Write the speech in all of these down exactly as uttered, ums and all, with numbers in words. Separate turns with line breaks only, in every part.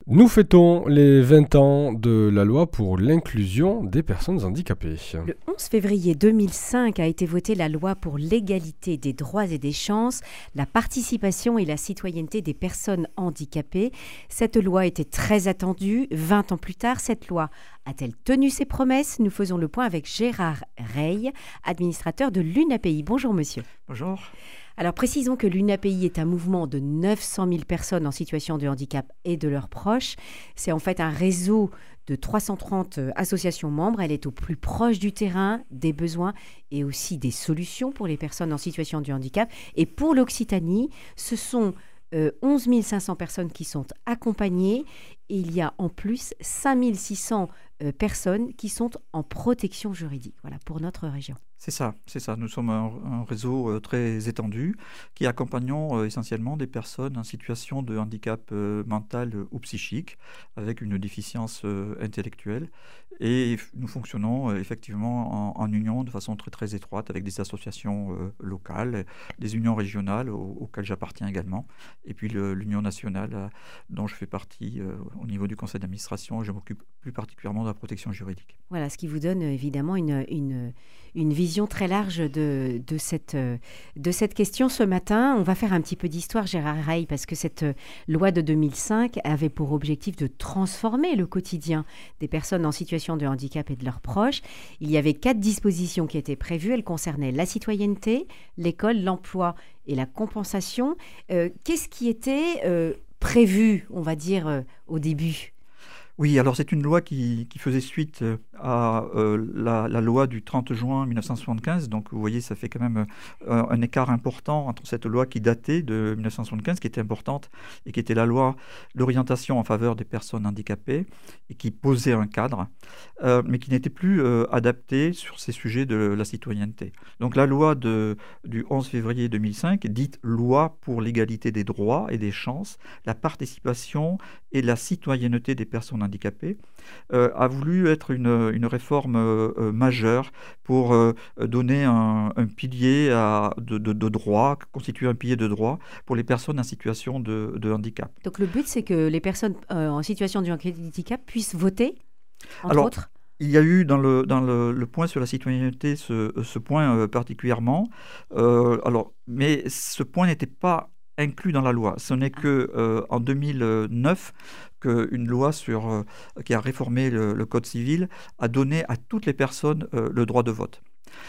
Nous fêtons les vingt ans de la loi pour l'inclusion des personnes handicapées.
Le onze février deux mille cinq a été votée la loi pour l'égalité des droits et des chances, la participation et la citoyenneté des personnes handicapées. Cette loi était très attendue. vingt ans plus tard, cette loi a-t-elle tenu ses promesses? Nous faisons le point avec Gérard Rey, administrateur de l'U N A P I. Bonjour monsieur.
Bonjour.
Alors précisons que l'U N A P I est un mouvement de neuf cent mille personnes en situation de handicap et de leurs proches. C'est en fait un réseau de trois cent trente associations membres. Elle est au plus proche du terrain, des besoins et aussi des solutions pour les personnes en situation de handicap. Et pour l'Occitanie, ce sont euh, onze mille cinq cents personnes qui sont accompagnées. Et il y a en plus cinq mille six cents euh, personnes qui sont en protection juridique, voilà, pour notre région.
C'est ça, c'est ça. Nous sommes un, un réseau euh, très étendu qui accompagnons euh, essentiellement des personnes en situation de handicap euh, mental euh, ou psychique avec une déficience euh, intellectuelle. Et nous fonctionnons euh, effectivement en, en union de façon très très étroite avec des associations euh, locales, des unions régionales aux, auxquelles j'appartiens également, et puis le, l'union nationale euh, dont je fais partie euh, au niveau du conseil d'administration. Je m'occupe plus particulièrement de la protection juridique.
Voilà, ce qui vous donne évidemment une, une, une vision très large de, de, cette, de cette question ce matin. On va faire un petit peu d'histoire, Gérard Rey, parce que cette loi de deux mille cinq avait pour objectif de transformer le quotidien des personnes en situation de handicap et de leurs proches. Il y avait quatre dispositions qui étaient prévues. Elles concernaient la citoyenneté, l'école, l'emploi et la compensation. Euh, qu'est-ce qui était euh, prévu, on va dire, euh, au début ?
Oui, alors c'est une loi qui, qui faisait suite à euh, la, la loi du trente juin mille neuf cent soixante-quinze. Donc vous voyez, ça fait quand même euh, un écart important entre cette loi qui datait de mille neuf cent soixante-quinze, qui était importante, et qui était la loi d'orientation en faveur des personnes handicapées, et qui posait un cadre, euh, mais qui n'était plus euh, adaptée sur ces sujets de la citoyenneté. Donc la loi de, du onze février deux mille cinq, dite loi pour l'égalité des droits et des chances, la participation et la citoyenneté des personnes handicapées, handicapés, euh, a voulu être une, une réforme euh, majeure pour euh, donner un, un pilier à, de, de, de droit, constituer un pilier de droit pour les personnes en situation de, de handicap.
Donc le but, c'est que les personnes euh, en situation de handicap puissent voter, entre
Alors,
autres.
Il y a eu dans le, dans le, le point sur la citoyenneté ce, ce point euh, particulièrement, euh, alors, mais ce point n'était pas inclus dans la loi. Ce n'est qu'en euh, deux mille neuf qu'une loi sur, euh, qui a réformé le, le Code civil a donné à toutes les personnes euh, le droit de vote.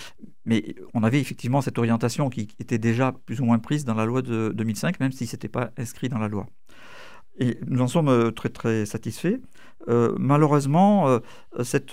Mais on avait effectivement cette orientation qui était déjà plus ou moins prise dans la loi de deux mille cinq, même si ce n'était pas inscrit dans la loi. Et nous en sommes très très satisfaits. Euh, malheureusement, euh, cette,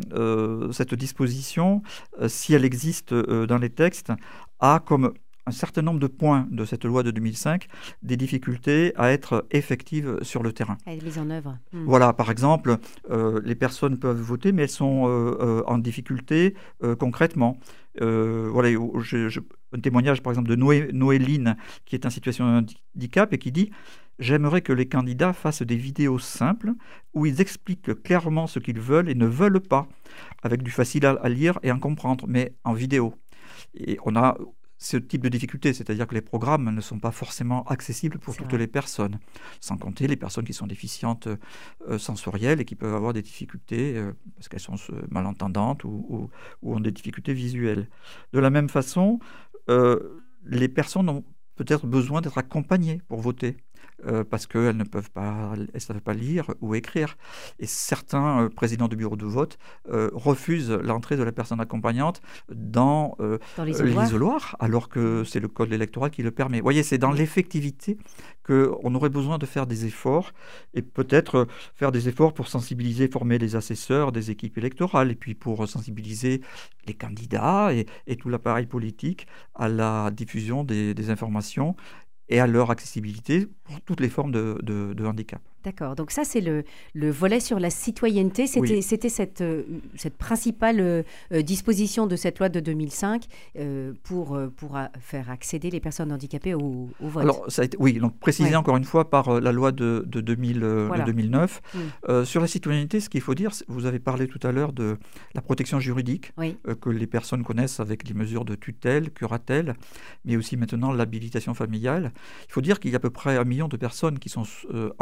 euh, cette disposition, euh, si elle existe euh, dans les textes, a comme un certain nombre de points de cette loi de deux mille cinq, des difficultés à être effectives sur le terrain.
À être mises en œuvre. Mmh.
Voilà, par exemple, euh, les personnes peuvent voter, mais elles sont euh, euh, en difficulté euh, concrètement. Euh, voilà, je, je, un témoignage, par exemple, de Noé, Noéline, qui est en situation de handicap et qui dit « J'aimerais que les candidats fassent des vidéos simples où ils expliquent clairement ce qu'ils veulent et ne veulent pas, avec du facile à, à lire et à comprendre, mais en vidéo. » Et on a ce type de difficulté, c'est-à-dire que les programmes ne sont pas forcément accessibles pour
C'est
toutes
vrai.
les personnes, sans compter les personnes qui sont déficientes euh, sensorielles et qui peuvent avoir des difficultés euh, parce qu'elles sont euh, malentendantes ou, ou, ou ont des difficultés visuelles. De la même façon, euh, les personnes ont peut-être besoin d'être accompagnées pour voter. Euh, parce qu'elles ne peuvent pas, elles savent pas lire ou écrire. Et certains euh, présidents de bureaux de vote euh, refusent l'entrée de la personne accompagnante dans, euh,
Dans l'isoloir.
l'isoloir, alors que c'est le code électoral qui le permet. Vous voyez, c'est dans l'effectivité qu'on aurait besoin de faire des efforts, et peut-être faire des efforts pour sensibiliser, former les assesseurs des équipes électorales, et puis pour sensibiliser les candidats et, et tout l'appareil politique à la diffusion des, des informations et à leur accessibilité pour toutes les formes de, de, de handicap.
D'accord, donc ça c'est le, le volet sur la citoyenneté, c'était,
Oui.
c'était cette, euh, cette principale euh, disposition de cette loi de deux mille cinq euh, pour, euh, pour a, faire accéder les personnes handicapées au, au vote.
Alors, ça a été, oui, donc précisé
Ouais.
encore une fois par euh, la loi de, de, deux mille, euh,
Voilà.
de deux mille neuf.
Mm.
Euh, sur la citoyenneté, ce qu'il faut dire, c'est- vous avez parlé tout à l'heure de la protection juridique
Oui,
euh, que les personnes connaissent avec les mesures de tutelle, curatelle, mais aussi maintenant l'habilitation familiale. Il faut dire qu'il y a à peu près un million de personnes qui sont euh, en protection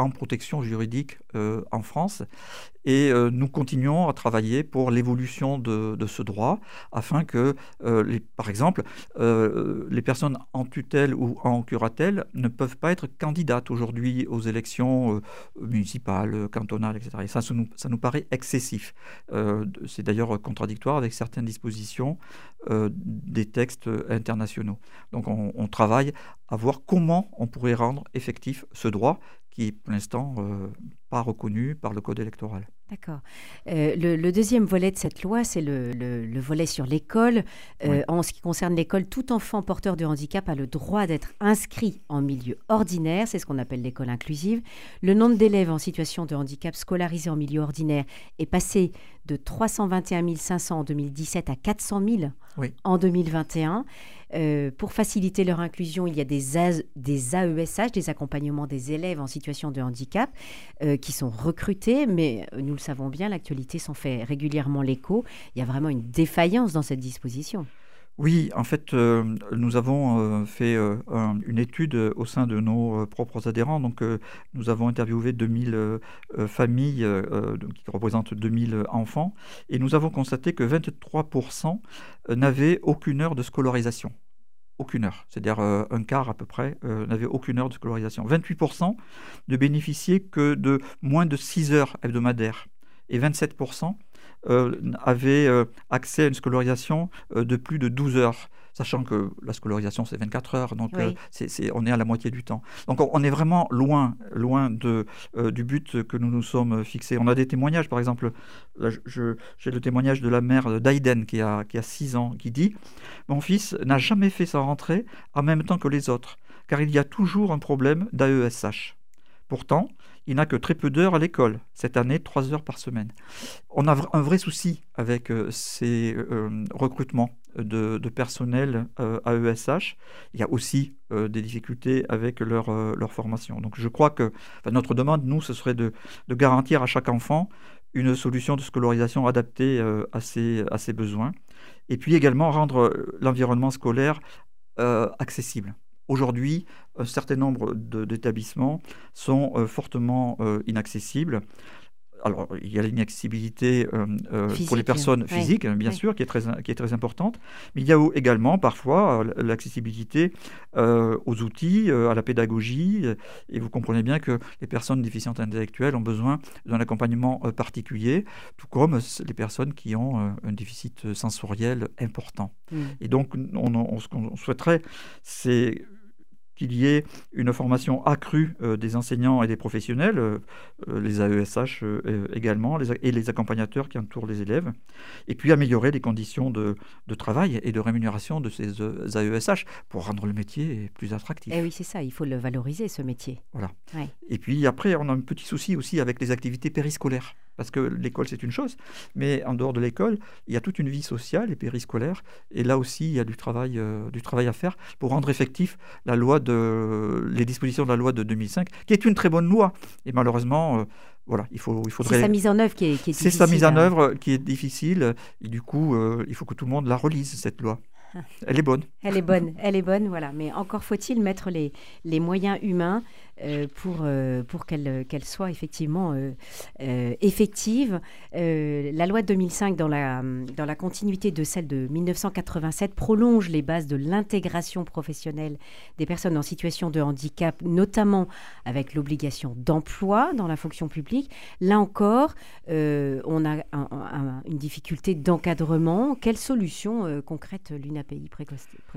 protection juridique euh, en France. Et euh, nous continuons à travailler pour l'évolution de, de ce droit, afin que, euh, les, par exemple, euh, les personnes en tutelle ou en curatelle ne peuvent pas être candidates aujourd'hui aux élections euh, municipales, cantonales, et cetera. Et ça, ça nous, ça nous paraît excessif. Euh, c'est d'ailleurs contradictoire avec certaines dispositions euh, des textes internationaux. Donc on, on travaille à voir comment on pourrait rendre effectif ce droit qui est pour l'instant euh, pas reconnu par le code électoral.
D'accord. Euh, le, le deuxième volet de cette loi, c'est le, le, le volet sur l'école. Euh, oui. En ce qui concerne l'école, tout enfant porteur de handicap a le droit d'être inscrit en milieu ordinaire, c'est ce qu'on appelle l'école inclusive. Le nombre d'élèves en situation de handicap scolarisés en milieu ordinaire est passé de trois cent vingt et un mille cinq cents en deux mille dix-sept à quatre cent mille oui. en deux mille vingt et un. Euh, pour faciliter leur inclusion, il y a des, A, des A E S H, des accompagnements des élèves en situation de handicap, euh, qui sont recrutés, mais euh, nous le savons bien, l'actualité s'en fait régulièrement l'écho. Il y a vraiment une défaillance dans cette disposition.
Oui, en fait, euh, nous avons euh, fait euh, un, une étude au sein de nos euh, propres adhérents. Donc, euh, nous avons interviewé deux mille euh, familles euh, qui représentent deux mille enfants, et nous avons constaté que vingt-trois pour cent n'avaient aucune heure de scolarisation. Aucune heure, c'est-à-dire euh, un quart à peu près euh, n'avait aucune heure de scolarisation. vingt-huit pour cent ne bénéficiaient que de moins de six heures hebdomadaires, et vingt-sept pour cent Euh, avaient euh, accès à une scolarisation euh, de plus de douze heures, sachant que la scolarisation c'est vingt-quatre heures, donc oui. euh, c'est, c'est, on est à la moitié du temps. Donc on, on est vraiment loin, loin de, euh, du but que nous nous sommes fixés. On a des témoignages, par exemple, là, je, j'ai le témoignage de la mère d'Aiden qui a, qui a six ans, qui dit « Mon fils n'a jamais fait sa rentrée en même temps que les autres, car il y a toujours un problème d'A E S H. Pourtant, il n'a que très peu d'heures à l'école. Cette année, trois heures par semaine. » On a un vrai souci avec euh, ces euh, recrutements de, de personnel euh, A E S H. Il y a aussi euh, des difficultés avec leur, euh, leur formation. Donc je crois que enfin, notre demande, nous, ce serait de, de garantir à chaque enfant une solution de scolarisation adaptée euh, à, ses, à ses besoins. Et puis également rendre l'environnement scolaire euh, accessible. Aujourd'hui, un certain nombre de, d'établissements sont euh, fortement euh, inaccessibles. Alors, il y a l'inaccessibilité euh, euh, pour les personnes physiques, oui. bien oui. sûr, qui est, très, qui est très importante. Mais il y a également parfois l'accessibilité euh, aux outils, euh, à la pédagogie. Et vous comprenez bien que les personnes déficientes intellectuelles ont besoin d'un accompagnement euh, particulier, tout comme les personnes qui ont euh, un déficit sensoriel important. Mm. Et donc, on, on, ce qu'on souhaiterait, c'est qu'il y ait une formation accrue euh, des enseignants et des professionnels, euh, les A E S H euh, également, les, et les accompagnateurs qui entourent les élèves, et puis améliorer les conditions de, de travail et de rémunération de ces A E S H pour rendre le métier plus attractif.
Et oui, c'est ça, il faut le valoriser, ce métier.
Voilà.
Ouais.
Et puis après, on a un petit souci aussi avec les activités périscolaires. Parce que l'école, c'est une chose, mais en dehors de l'école, il y a toute une vie sociale et périscolaire. Et là aussi, il y a du travail, euh, du travail à faire pour rendre effectif la loi de, les dispositions de la loi de deux mille cinq, qui est une très bonne loi. Et malheureusement, euh, voilà, il, faut, il faudrait...
C'est sa mise en œuvre qui est, qui est difficile.
C'est sa mise en œuvre qui est difficile. Et du coup, euh, il faut que tout le monde la relise, cette loi. Elle est bonne.
Elle est bonne, elle est bonne, voilà. Mais encore faut-il mettre les, les moyens humains euh, pour, euh, pour qu'elle, qu'elle soit effectivement euh, euh, effective. Euh, la loi de deux mille cinq, dans la, dans la continuité de celle de mille neuf cent quatre-vingt-sept, prolonge les bases de l'intégration professionnelle des personnes en situation de handicap, notamment avec l'obligation d'emploi dans la fonction publique. Là encore, euh, on a un, un, une difficulté d'encadrement. Quelle solution euh, concrète l'U N A P I préconise-t-il ?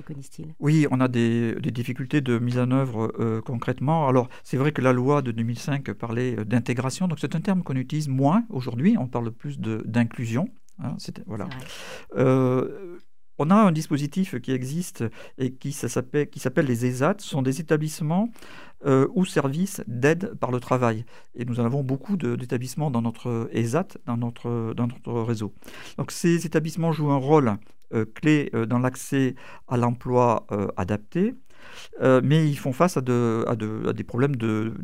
Oui, on a des, des difficultés de mise en œuvre euh, concrètement. Alors, c'est vrai que la loi de deux mille cinq parlait d'intégration, donc c'est un terme qu'on utilise moins aujourd'hui. On parle plus de, d'inclusion. Hein, c'est, voilà. Euh, on a un dispositif qui existe et qui, ça s'appelle, qui s'appelle les E S A T. Ce sont des établissements euh, ou services d'aide par le travail. Et nous en avons beaucoup de, d'établissements dans notre E S A T, dans notre, dans notre réseau. Donc, ces établissements jouent un rôle Euh, clés euh, dans l'accès à l'emploi euh, adapté, euh, mais ils font face à, de, à, de, à des problèmes de,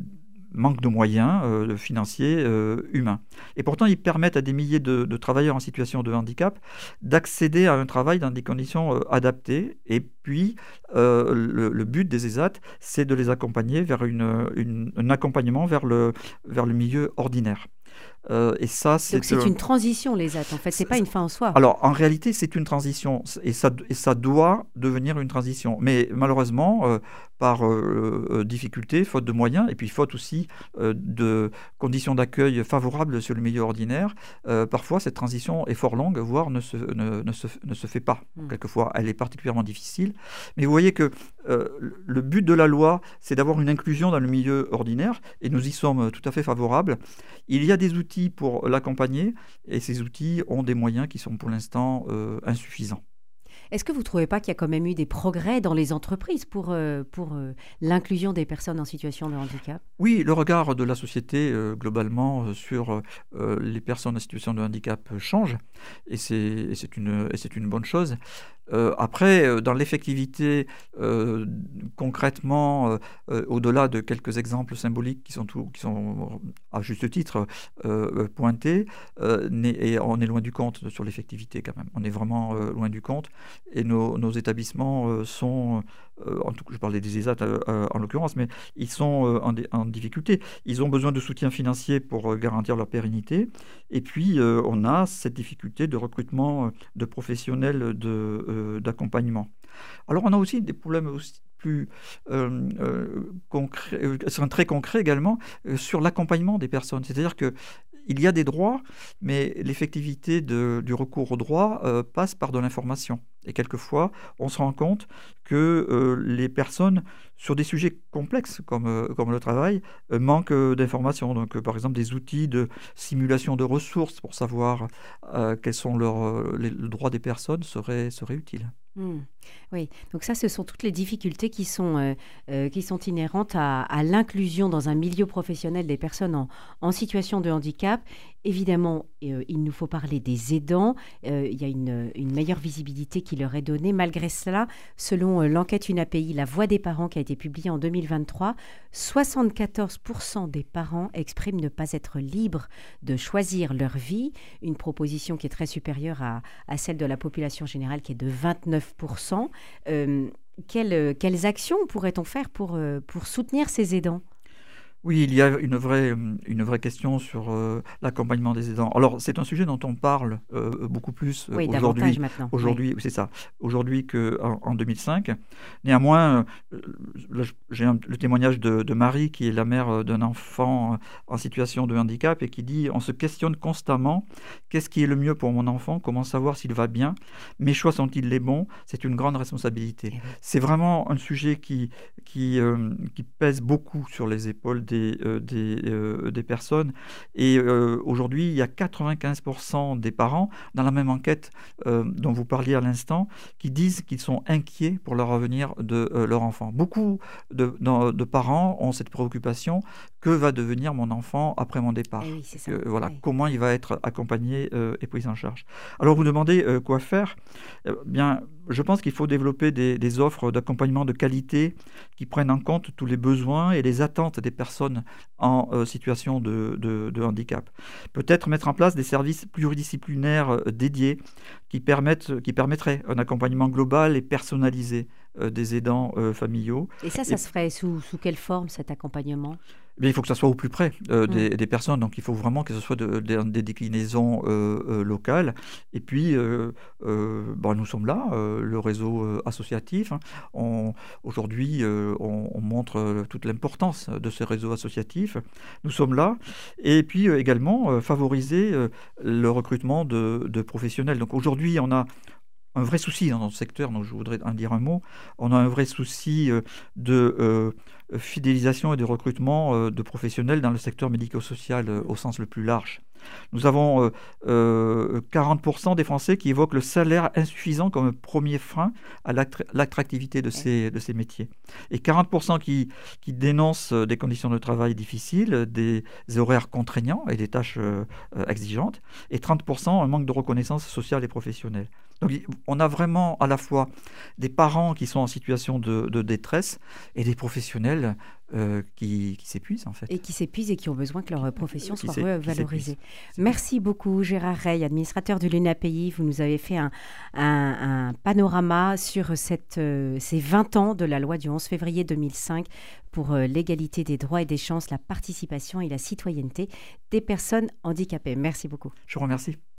manque de moyens euh, financiers, euh, humains. Et pourtant, ils permettent à des milliers de, de travailleurs en situation de handicap d'accéder à un travail dans des conditions euh, adaptées. Et puis, euh, le, le but des ESAT, c'est de les accompagner vers une, une, un accompagnement vers le, vers le milieu ordinaire.
Euh, et ça, c'est Donc c'est euh, une transition, les E S A T, en fait, c'est pas une fin en soi.
Alors, en réalité, c'est une transition, et ça, et ça doit devenir une transition. Mais malheureusement, euh, par euh, euh, difficulté, faute de moyens, et puis faute aussi euh, de conditions d'accueil favorables sur le milieu ordinaire, euh, parfois cette transition est fort longue, voire ne se, ne, ne se, ne se fait pas. Mmh. Quelquefois, elle est particulièrement difficile. Mais vous voyez que euh, le but de la loi, c'est d'avoir une inclusion dans le milieu ordinaire, et nous y sommes tout à fait favorables. Il y a des outils pour l'accompagner, et ces outils ont des moyens qui sont pour l'instant euh, insuffisants.
Est-ce que vous ne trouvez pas qu'il y a quand même eu des progrès dans les entreprises pour, euh, pour euh, l'inclusion des personnes en situation de handicap ?
Oui, le regard de la société euh, globalement euh, sur euh, les personnes en situation de handicap euh, change, et c'est, et c'est, une, et c'est une bonne chose. Euh, après, euh, dans l'effectivité, euh, concrètement, euh, euh, au-delà de quelques exemples symboliques qui sont, tout, qui sont à juste titre euh, pointés, euh, et on est loin du compte sur l'effectivité quand même. On est vraiment euh, loin du compte. Et nos, nos établissements euh, sont, euh, en tout cas, je parlais des ESAT euh, en l'occurrence, mais ils sont euh, en, en difficulté. Ils ont besoin de soutien financier pour euh, garantir leur pérennité. Et puis, euh, on a cette difficulté de recrutement de professionnels de, euh, d'accompagnement. Alors, on a aussi des problèmes aussi plus euh, euh, concrets, euh, très concrets également, euh, sur l'accompagnement des personnes. C'est-à-dire que il y a des droits, mais l'effectivité de, du recours aux droits euh, passe par de l'information. Et quelquefois, on se rend compte que euh, les personnes, sur des sujets complexes comme, euh, comme le travail, euh, manquent euh, d'informations. Donc, euh, par exemple, des outils de simulation de ressources pour savoir euh, quels sont leurs, euh, les, les droits des personnes seraient, seraient utiles.
Mmh. Oui, donc ça, ce sont toutes les difficultés qui sont, euh, euh, qui sont inhérentes à, à l'inclusion dans un milieu professionnel des personnes en, en situation de handicap. Évidemment, euh, il nous faut parler des aidants. Euh, il y a une, une meilleure visibilité qui leur est donnée. Malgré cela, selon euh, l'enquête UNAPEI, La Voix des parents, qui a été publiée en deux mille vingt-trois, soixante-quatorze pour cent des parents expriment ne pas être libres de choisir leur vie, une proposition qui est très supérieure à, à celle de la population générale, qui est de vingt-neuf pour cent. Euh, quelles, quelles actions pourrait-on faire pour, euh, pour soutenir ces aidants ?
Oui, il y a une vraie, une vraie question sur euh, l'accompagnement des aidants. Alors, c'est un sujet dont on parle euh, beaucoup plus euh,
oui,
aujourd'hui,
maintenant.
aujourd'hui,
oui.
c'est ça, aujourd'hui qu'en en deux mille cinq. Néanmoins, euh, là, j'ai un, le témoignage de, de Marie, qui est la mère d'un enfant en situation de handicap, et qui dit: on se questionne constamment, qu'est-ce qui est le mieux pour mon enfant, comment savoir s'il va bien, mes choix sont-ils les bons, c'est une grande responsabilité. Oui. C'est vraiment un sujet qui, qui, euh, qui pèse beaucoup sur les épaules des, euh, des, euh, des personnes. Et euh, aujourd'hui, il y a quatre-vingt-quinze pour cent des parents, dans la même enquête euh, dont vous parliez à l'instant, qui disent qu'ils sont inquiets pour leur avenir de euh, leur enfant. Beaucoup de, de, de parents ont cette préoccupation: que va devenir mon enfant après mon départ ?
Et oui, c'est ça.
Euh, voilà,
oui.
Comment il va être accompagné euh, et pris en charge. Alors, vous demandez euh, quoi faire ? Eh bien, je pense qu'il faut développer des, des offres d'accompagnement de qualité qui prennent en compte tous les besoins et les attentes des personnes en euh, situation de, de, de handicap. Peut-être mettre en place des services pluridisciplinaires euh, dédiés qui, permettent, qui permettraient un accompagnement global et personnalisé euh, des aidants euh, familiaux.
Et ça, ça et... se ferait sous, sous quelle forme, cet accompagnement ?
Mais il faut que ça soit au plus près euh, mmh. des, des personnes, donc il faut vraiment que ce soit de, de, des déclinaisons euh, euh, locales. Et puis, euh, euh, bon, nous sommes là, euh, le réseau euh, associatif. Hein. On, aujourd'hui, euh, on, on montre toute l'importance de ce réseau associatif. Nous sommes là. Et puis euh, également, euh, favoriser euh, le recrutement de, de professionnels. Donc aujourd'hui, on a un vrai souci dans notre secteur, donc je voudrais en dire un mot. On a un vrai souci euh, de euh, fidélisation et de recrutement euh, de professionnels dans le secteur médico-social euh, au sens le plus large. Nous avons euh, euh, quarante pour cent des Français qui évoquent le salaire insuffisant comme premier frein à l'attractivité de ces, de ces métiers. Et quarante pour cent qui, qui dénoncent des conditions de travail difficiles, des horaires contraignants et des tâches euh, exigeantes. Et trente pour cent un manque de reconnaissance sociale et professionnelle. Donc on a vraiment à la fois des parents qui sont en situation de, de détresse et des professionnels euh, qui, qui s'épuisent en fait.
Et qui s'épuisent et qui ont besoin que leur profession
Qui
soit
s'é- qui
revalorisée.
s'épuisent.
Merci beaucoup Gérard Rey, administrateur de l'U N A P I. Vous nous avez fait un, un- un panorama sur cette, euh, ces vingt ans de la loi du onze février deux mille cinq pour euh, l'égalité des droits et des chances, la participation et la citoyenneté des personnes handicapées. Merci beaucoup.
Je vous remercie.